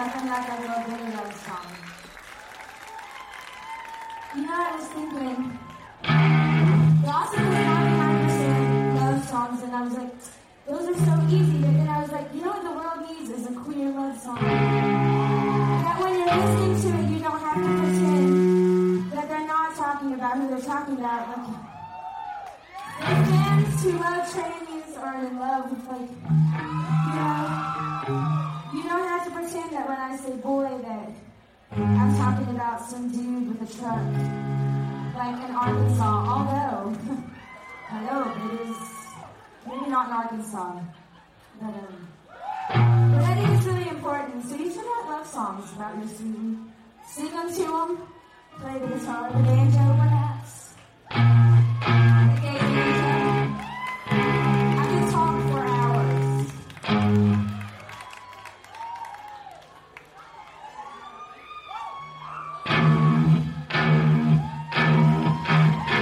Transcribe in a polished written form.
nothing like a little bit of love song. You know, I was thinking, the awesome was 99% love songs, and I was like, those are so easy, but then I was like, you know what the world needs is a queer love song. That when you're listening to it, you don't have to pretend that they're not talking about who they're talking about. Like, the fans who love trannies are in love with, like, you don't have to pretend that when I say boy that I'm talking about some dude with a truck, like in Arkansas, although, I know it is, maybe not in Arkansas, but I think it's really important. So you should write love songs about your sweetie. Sing them to them, play the guitar, the banjo, whatever.